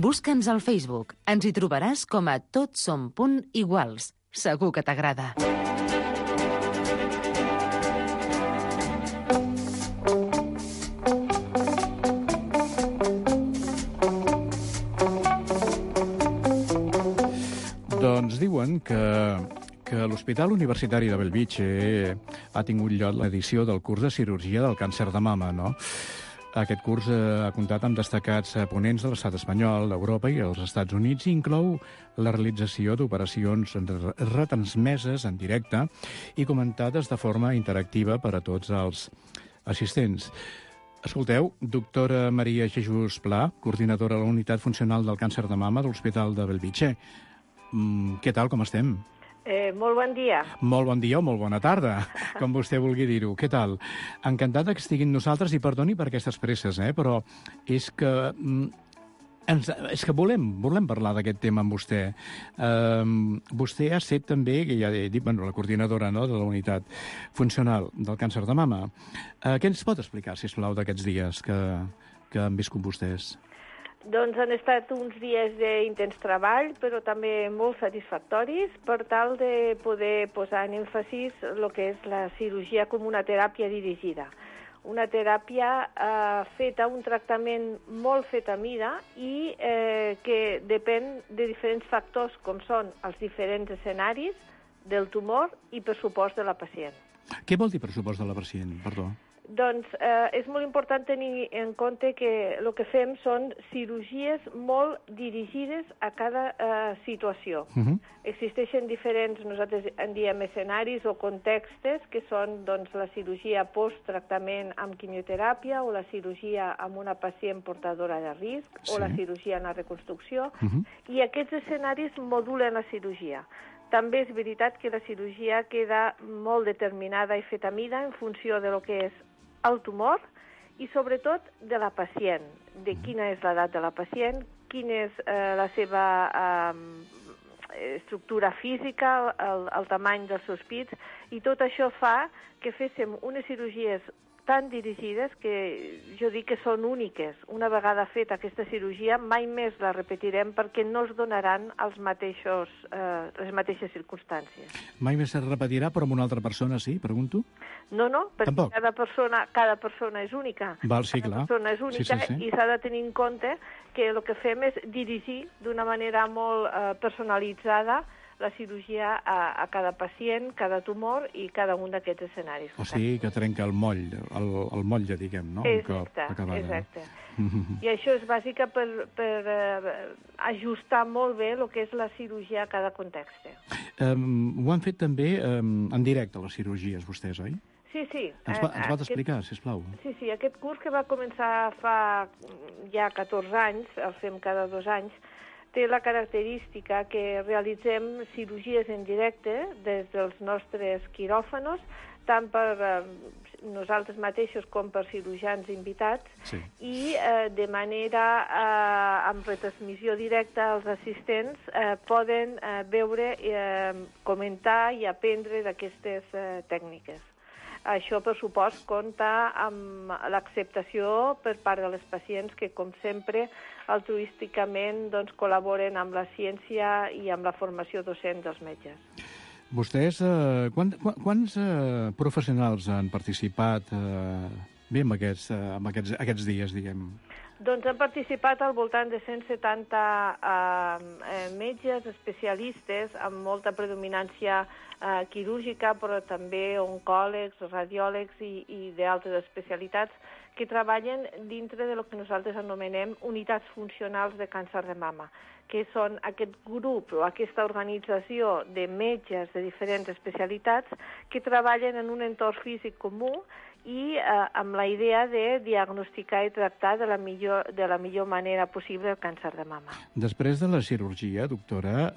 Busca'ns al Facebook. Ens hi trobaràs com a totsom.iguals. Segur que t'agrada. Doncs diuen que l'Hospital Universitari de Bellvitge ha tingut lloc l'edició del curs de cirurgia del càncer de mama, no? Aquest curs ha comptat amb destacats ponents de l'estat espanyol, d'Europa i els Estats Units i inclou la realització d'operacions retransmeses en directe i comentades de forma interactiva per a tots els assistents. Escolteu, doctora Maria Jesús Pla, coordinadora de la Unitat Funcional del Càncer de Mama de l'Hospital de Bellvitge. Què tal, com estem? Molt bon dia. Molt bon dia o molt bona tarda, com vostè vulgui dir-ho. Què tal? Encantat que estiguin nosaltres, i perdoni per aquestes presses, però és que volem parlar d'aquest tema amb vostè. Vostè ha estat també, que ja he dit, la coordinadora, no?, de la Unitat Funcional del Càncer de Mama. Què ens pot explicar, sisplau, d'aquests dies que han viscut vostès? Doncs han estat uns dies d'intens treball, però també molt satisfactoris, per tal de poder posar en èmfasis el que és la cirurgia com una teràpia dirigida. Una teràpia feta, un tractament molt fet a mida i que depèn de diferents factors, com són els diferents escenaris del tumor i pressupost de la pacient. Què vol dir pressupost de la pacient? Perdó. Doncs és molt important tenir en compte que el que fem són cirurgies molt dirigides a cada situació. Existeixen diferents, nosaltres en diem escenaris o contextes, que són doncs, la cirurgia post-tractament amb quimioteràpia o la cirurgia amb una pacient portadora de risc o la cirurgia en la reconstrucció, i aquests escenaris modulen la cirurgia. També és veritat que la cirurgia queda molt determinada i feta a mida en funció de lo que és el tumor i sobretot de la pacient, de quina és l'edat de la pacient, quina és la seva estructura física, el tamany dels seus pits, i tot això fa que féssim unes cirurgies tan dirigides que jo dic que són úniques. Una vegada feta aquesta cirurgia, mai més la repetirem perquè no es donaran les mateixes circumstàncies. Mai més es repetirà, però amb una altra persona, sí? Pregunto. No, perquè cada persona és única. Val, sí, clar. Cada persona és única i s'ha de tenir en compte que el que fem és dirigir d'una manera molt personalitzada la cirurgia a cada pacient, cada tumor i cada un d'aquests escenaris. O sigui, que trenca el motlle, diguem, no? Exacte. I això és bàsica per ajustar molt bé el que és la cirurgia a cada context. Ho han fet també en directe, les cirurgies, vostès, oi? Sí. Ens pot explicar, sisplau? Sí, aquest curs que va començar fa ja 14 anys, el fem cada 2 anys, té la característica que realitzem cirurgies en directe des dels nostres quiròfanos, tant per nosaltres mateixos com per cirurgians invitats, i de manera amb retransmissió directa els assistents poden veure, comentar i aprendre d'aquestes tècniques. Això, per supost, compta amb l'acceptació per part de les pacients que, com sempre, altruísticament col·laboren amb la ciència i amb la formació docent dels metges. Vostès, quants professionals han participat bé en aquests dies, diguem? Doncs han participat al voltant de 170 metges especialistes amb molta predominància quirúrgica, però també oncòlegs, radiòlegs i d'altres especialitats que treballen dintre de lo que nosaltres anomenem unitats funcionals de càncer de mama, que són aquest grup o aquesta organització de metges de diferents especialitats que treballen en un entorn físic comú i amb la idea de diagnosticar i tractar de la millor manera possible el càncer de mama. Després de la cirurgia, doctora,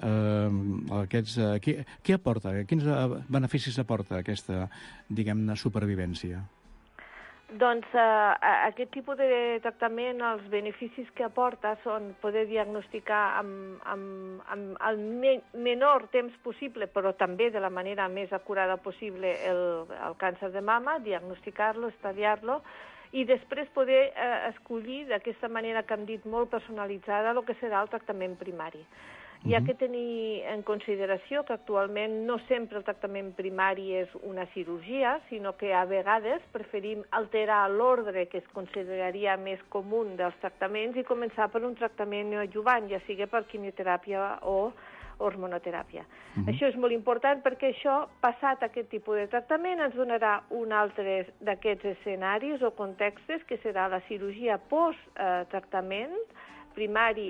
què aporta? Quins beneficis aporta aquesta, diguem-ne, supervivència? Doncs aquest tipus de tractament, els beneficis que aporta són poder diagnosticar amb el menor temps possible, però també de la manera més acurada possible el càncer de mama, diagnosticar-lo, estadiar-lo i després poder escollir d'aquesta manera que hem dit molt personalitzada el que serà el tractament primari. Hi ha que tenir en consideració que actualment no sempre el tractament primari és una cirurgia, sinó que a vegades preferim alterar l'ordre que es consideraria més comú dels tractaments i començar per un tractament neoadjuvant, ja sigui per quimioteràpia o hormonoteràpia. Això és molt important perquè això, passat aquest tipus de tractament, ens donarà un altre d'aquests escenaris o contextes, que serà la cirurgia post-tractament primari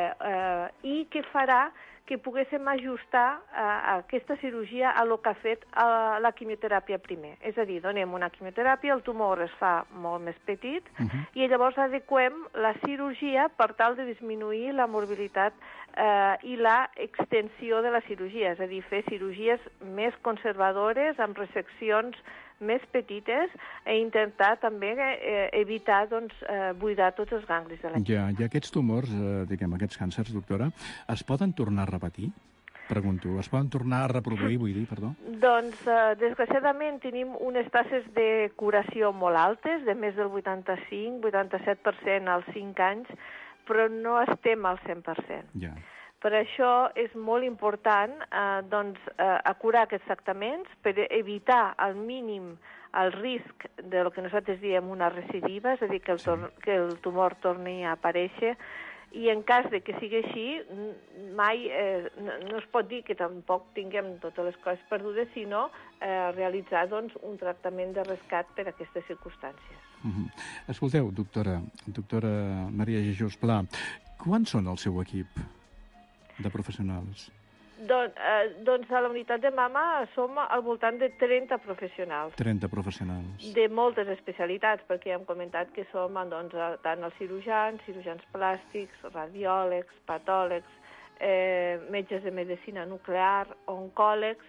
i que farà que poguéssim ajustar aquesta cirurgia a lo que ha fet la quimioteràpia primer. És a dir, donem una quimioteràpia, el tumor es fa molt més petit i llavors adequem la cirurgia per tal de disminuir la morbiditat i la extensió de la cirurgia, és a dir, fer cirurgies més conservadores, amb reseccions més petites, i intentar també evitar buidar tots els ganglis de la gent. I aquests tumors, diguem, aquests càncers, doctora, es poden tornar a repetir? Pregunto, es poden tornar a reproduir, vull dir, perdó? Doncs, desgraciadament, tenim unes taxes de curació molt altes, de més del 85-87% als 5 anys, però no estem al 100%. Ja. Per això és molt important acurar aquests tractaments per evitar al mínim el risc de lo que nosaltres diem una recidiva, és a dir, que el tumor torni a aparèixer, i en cas de que sigui així, mai no es pot dir que tampoc tinguem totes les coses perdudes, sinó realitzar un tractament de rescat per a aquestes circumstàncies. Escolteu, doctora Maria Jesús Pla, quants són el seu equip de professionals? Doncs a la unitat de mama som al voltant de 30 professionals. 30 professionals. De moltes especialitats, perquè hem comentat que som tant els cirurgians plàstics, radiòlegs, patòlegs, metges de medicina nuclear, oncòlegs.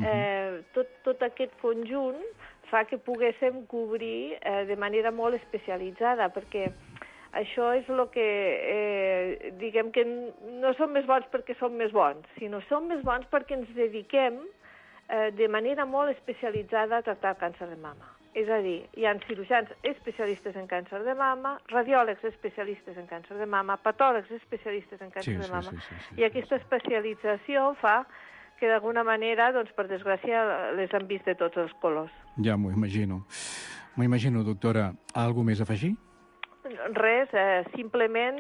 Tot aquest conjunt fa que poguéssim cobrir de manera molt especialitzada, perquè això és el que, diguem que no som més bons perquè som més bons, sinó som més bons perquè ens dediquem de manera molt especialitzada a tractar el càncer de mama. És a dir, hi ha cirurgians especialistes en càncer de mama, radiòlegs especialistes en càncer de mama, patòlegs especialistes en càncer de mama, i aquesta especialització fa que d'alguna manera, per desgràcia, les han vist de tots els colors. Ja m'ho imagino. M'ho imagino, doctora. Alguna més a afegir? Res, simplement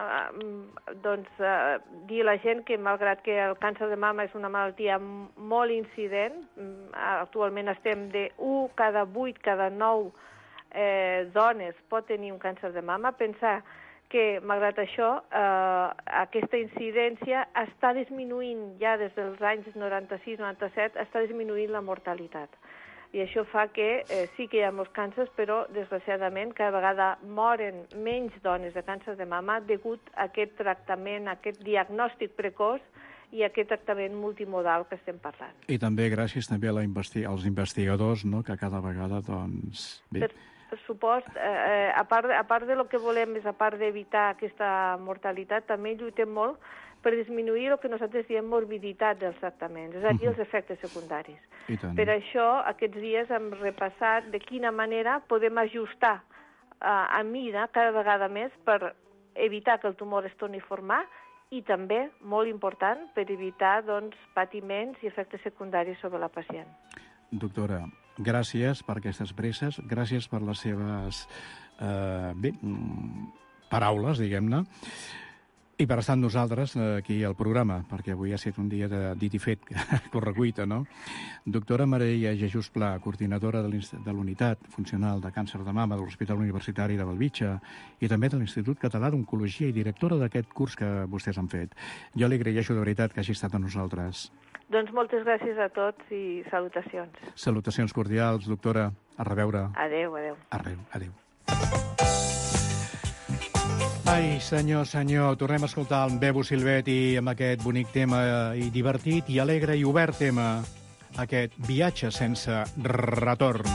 dir a la gent que, malgrat que el càncer de mama és una malaltia molt incident, actualment estem de 1 cada 8, cada 9 dones pot tenir un càncer de mama, pensar que, malgrat això, aquesta incidència està disminuint ja des dels anys 96-97, està disminuint la mortalitat. I això fa que sí que hi ha molts càncers, però, desgraciadament, cada vegada moren menys dones de càncer de mama degut a aquest tractament, a aquest diagnòstic precoç i a aquest tractament multimodal que estem parlant. I també gràcies també als investigadors, no?, que cada vegada, doncs... Bé. Per supost, a part de lo que volem, a part d'evitar aquesta mortalitat, també lluitem molt per disminuir el que nosaltres diem morbiditat dels tractaments, és a dir, els efectes secundaris. Per això, aquests dies hem repassat de quina manera podem ajustar a mida cada vegada més per evitar que el tumor es torni a formar i també, molt important, per evitar patiments i efectes secundaris sobre la pacient. Doctora, gràcies per aquestes presses, gràcies per les seves paraules, diguem-ne, i per estar amb nosaltres aquí al programa, perquè avui ha estat un dia de dit i fet, correcuita, no? Doctora Maria Jesús Pla, coordinadora de l'Unitat Funcional de Càncer de Mama de l'Hospital Universitari de Bellvitge i també de l'Institut Català d'Oncologia i directora d'aquest curs que vostès han fet. Jo li agraeixo de veritat que hagi estat amb nosaltres. Doncs moltes gràcies a tots i salutacions. Salutacions cordials, doctora. A reveure. Adéu, adéu. Adéu. Ai, senyor, tornem a escoltar en Bebo Silvetti amb aquest bonic tema i divertit i alegre i obert tema, aquest viatge sense retorn.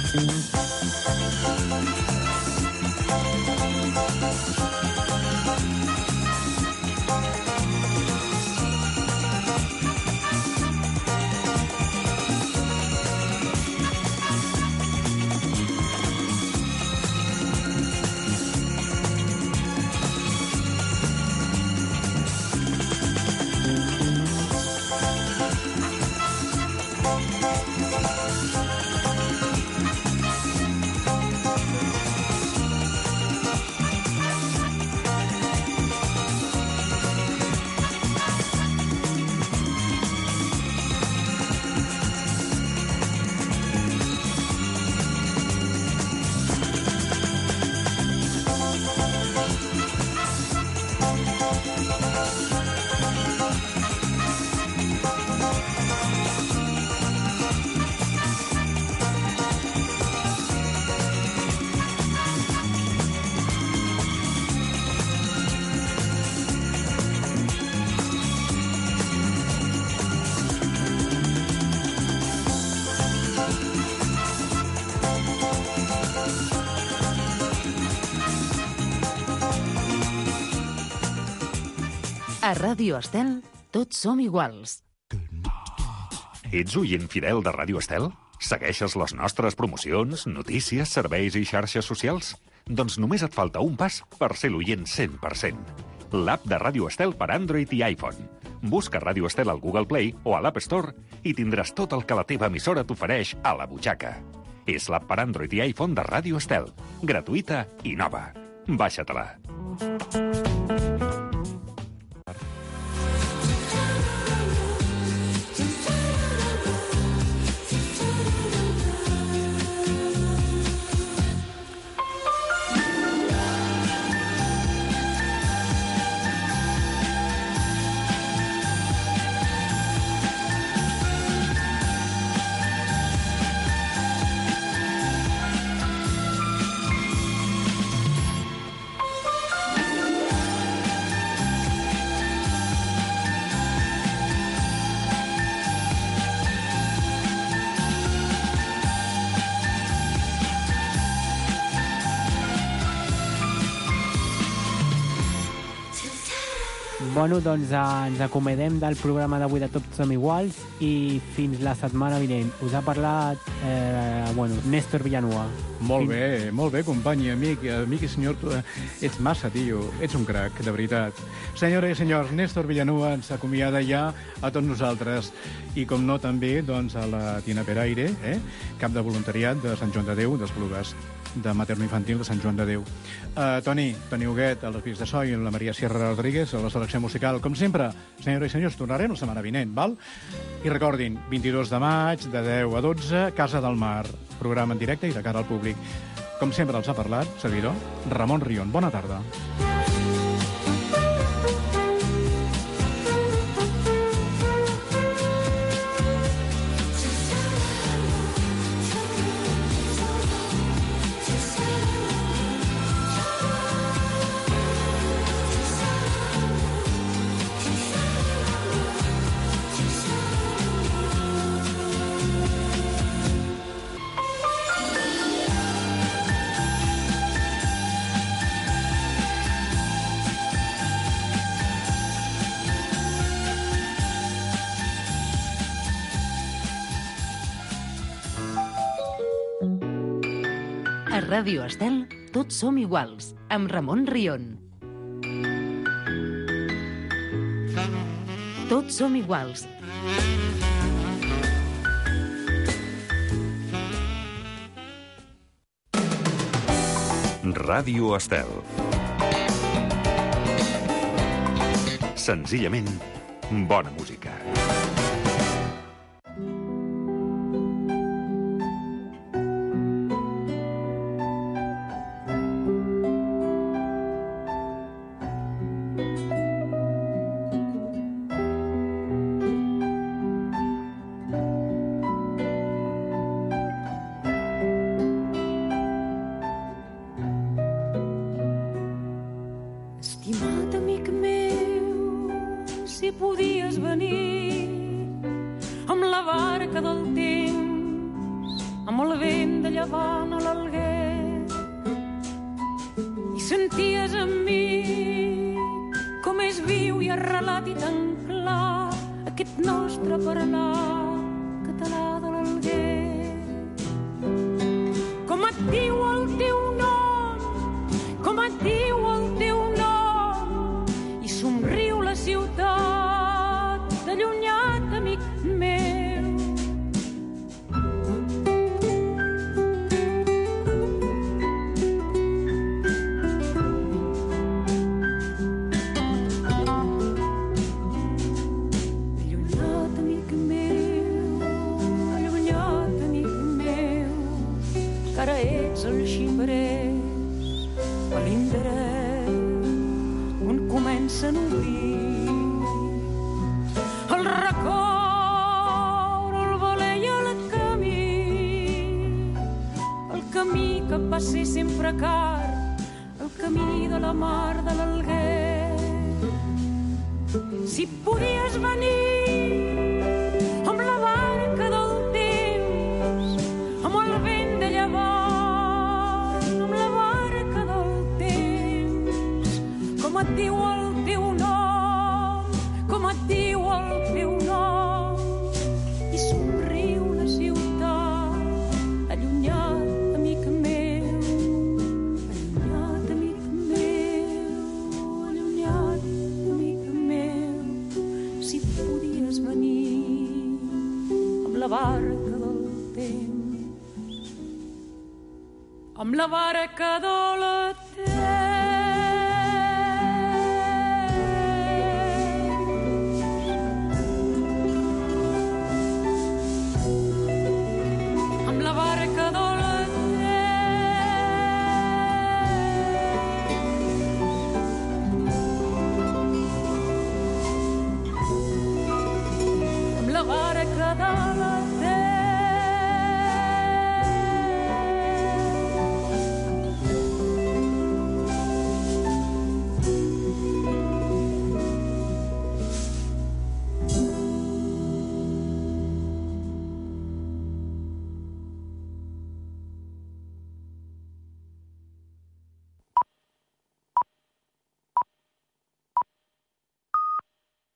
A Ràdio Estel, tots som iguals. Ets oient fidel de Ràdio Estel? Segueixes les nostres promocions, notícies, serveis i xarxes socials? Doncs només et falta un pas per ser l'oient 100%. L'app de Ràdio Estel per Android i iPhone. Busca Ràdio Estel al Google Play o a l'App Store i tindràs tot el que la teva emissora t'ofereix a la butxaca. És l'app per Android i iPhone de Ràdio Estel. Gratuïta i nova. Baixa-te-la. Bueno, doncs ens acomodem del programa d'avui de Tots som iguals i fins la setmana vinent. Us ha parlat, Néstor Villanueva. Molt bé, company i amic i senyor, ets massa, tio, ets un crac, de veritat. Senyores i senyors, Néstor Villanueva ens acomiada ja a tots nosaltres. I, com no, també doncs, a la Tina Peraire, cap de voluntariat de Sant Joan de Déu, d'Esplugues, de materno-infantil de Sant Joan de Déu. Toni Huguet, a les vies de so, i la Maria Sierra Rodríguez, a la selecció musical. Com sempre, senyores i senyors, tornarem la setmana vinent, val? I recordin, 22 de maig, de 10 a 12, Casa del Mar, programa en directe i de cara al públic. Com sempre els ha parlat, servidor, Ramon Rion. Bona tarda. A Ràdio Estel, tots som iguals, amb Ramon Rion. Tots som iguals. Ràdio Estel. Senzillament, bona música. Estimat amic meu, si podies venir amb la barca del temps, amb el vent de llevant a l'Alguer. I senties amb mi com és viu i arrelat i tan clar aquest nostre parlar català de l'Alguer. Com et diu el teu nom, com et diu el teu nom, i somriu la ciutat d'allunyat, amic meu. Ara ets el xiprers a l'indret on comencen a obrir el record, el voler i el camí que va ser sempre car, el camí de la mar de l'Alguer. Si podies venir amb la barca del temps, amb el vent de llevant, amb la barca del temps, com et diu el teu nom, com et diu el teu nom, i somriu la ciutat, allunyat, amic meu, allunyat, amic meu, allunyat, amic meu, si podies venir amb la barca del temps, amb la barca de la